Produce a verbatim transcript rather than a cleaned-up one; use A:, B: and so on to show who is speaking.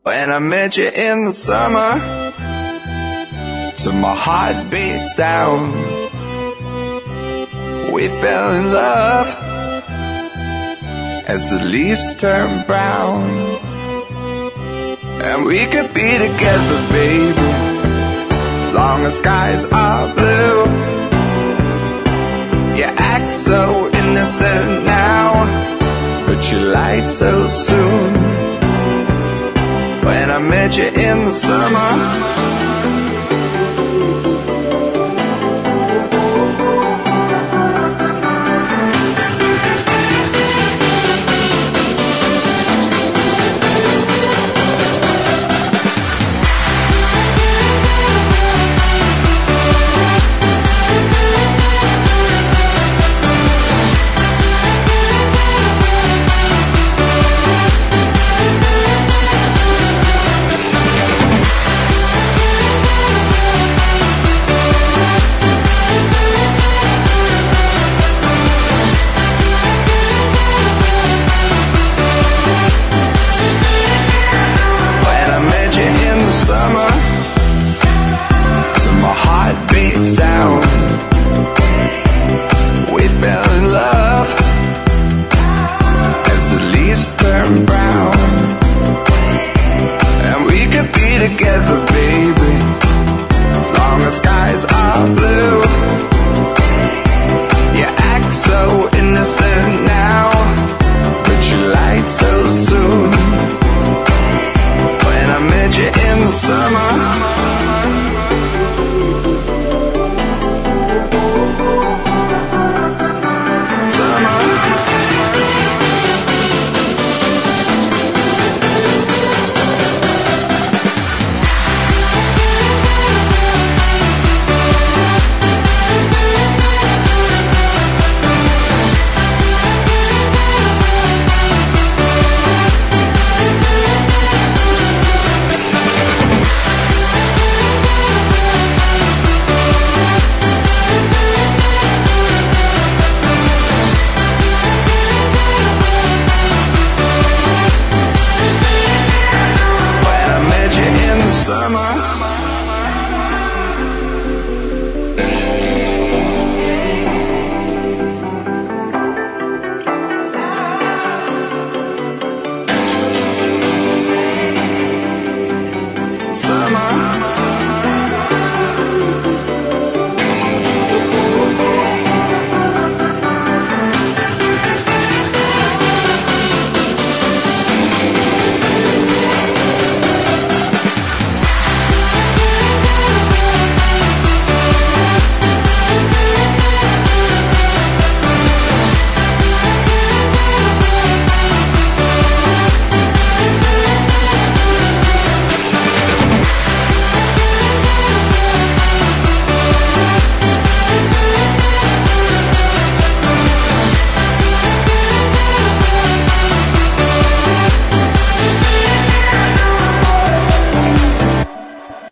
A: When I met you in the summer, to my heartbeat sound, we fell in love as the leaves turn brown. And we could be together, baby, as long as skies are blue. You act so innocent now, but you lied so soon. When I met you in the summer,